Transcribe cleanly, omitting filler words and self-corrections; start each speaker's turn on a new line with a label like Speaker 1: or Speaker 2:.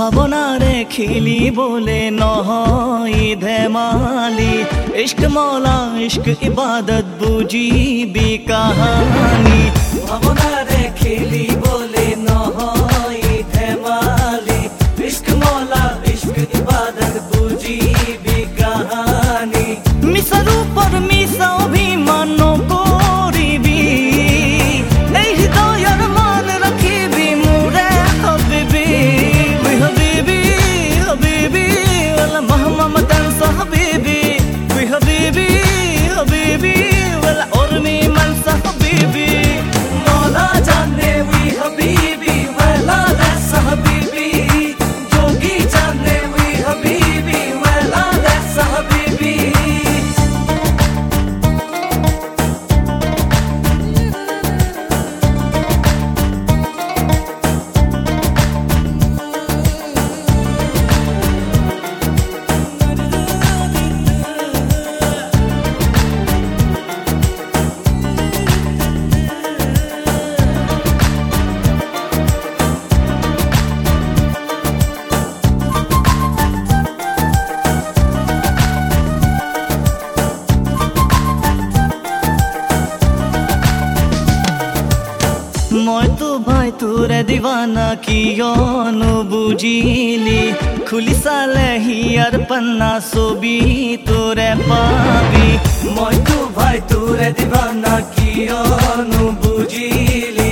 Speaker 1: ভাবনারে খিলি বলে নহয় ধেমালি ইশক মৌলা ইশক ইবাদত বুঝিবি কাহানি ভাবনারে খিলি বলে নহয় ধেমালি ইশক মৌলা ইশক ইবাদত বুঝিবি কাহানি মিশার উপর মিশা অভিমান করিবি এই হৃদয়ের মান রাখিবি মোরে হাবিবি হাবিবি হাবিবি ওয়ালা মহম্মদ তানসা হাবিবি হাবিবি হাবিবি ওয়ালা উরমি মানসা হাবিবি মৌলা জানে উই হাবিবি ওয়ালা দাসা হাবিবি যোগী জানে উই হাবিবি ওয়ালা দাসা হাবিবি মই তো ভাই তোরে দিवाना কিয়নো বুঝিলি খুলি চালে হিয়ার পান্না ছবি তোরে পাবি মই তো ভাই তোরে দিवाना কিয়নো বুঝিলি